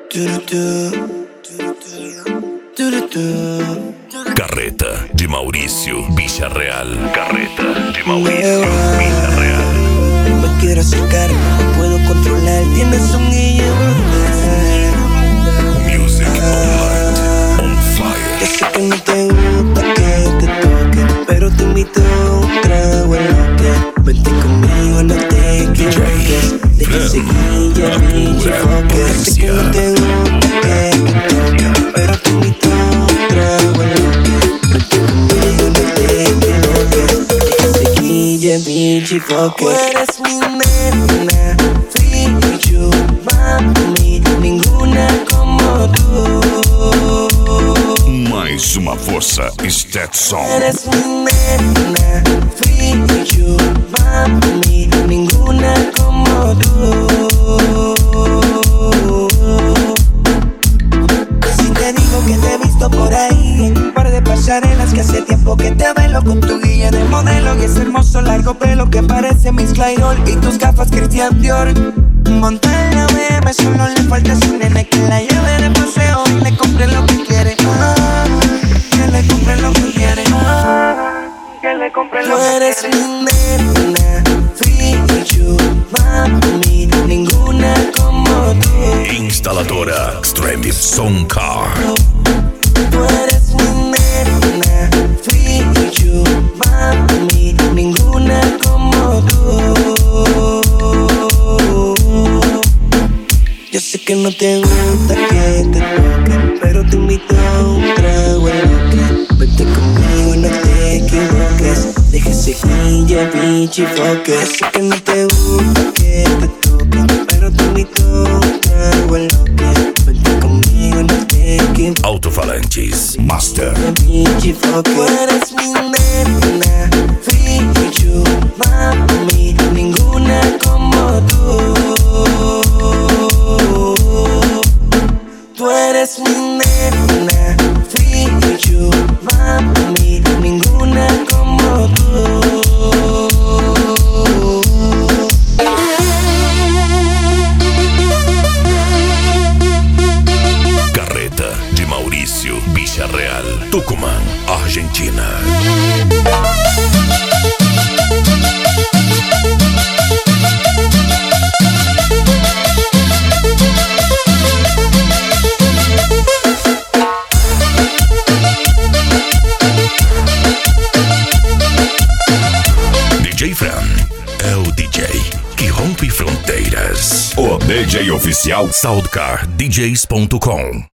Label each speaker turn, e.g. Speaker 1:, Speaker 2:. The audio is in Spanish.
Speaker 1: Carreta de Mauricio Villarreal. Carreta de Mauricio Villarreal.
Speaker 2: Me quiero acercar, no puedo controlar. Tienes un guillo.
Speaker 1: Music online, on fire.
Speaker 2: Yo sé que no te gusta que te toque, pero te invito a un trago en lo que vente conmigo, no te equivoques. Deja ese guilla, pinche foque. Yo sé que no te gusta que te toque, pero te invito a un trago en lo que vente conmigo, no te equivoques. Deja ese guilla, pinche foque. Tú eres mi nena, free you, mami, ninguna como tú.
Speaker 1: Mais uma força Stetson.
Speaker 2: Eres mi nena, free you, mami, ninguna como tú. Si te digo que te he visto por ahí en un par de pasarelas, que hace tiempo que te velo con tu guía de modelo y ese hermoso largo pelo que parece Miss Clairol y tus gafas Christian Dior. Monta en la bebé, solo le falta su nene que la lleve de paseo y le compre lo que quiere. Que le compre lo que quiere. Que le compre lo que quiere. Tú eres mi nena, free you, mami, ninguna como tú.
Speaker 1: Instaladora Extreme Sound Car.
Speaker 2: Tú eres mi nena, free you, mami, ninguna como tú. Yo sé que no te gusta que te toque, pero te invito a un trago en lo que vente conmigo, no te equivoques. Deja ese guilla, pinche foque. Yo sé que no te gusta que te toque, pero te invito a un trago en lo que vente conmigo, no te equivoques.
Speaker 1: Alto-falantes Master.
Speaker 2: Pinche foque. Tú eres mi nena, free you, mami, ninguna como tú. Tú eres mi nena, free you, mami, ninguna como tú.
Speaker 1: Carreta de Mauricio Villarreal, Tucumán, Argentina. DJ Fran é o DJ que rompe fronteiras. O DJ oficial SoundCarDJs.com.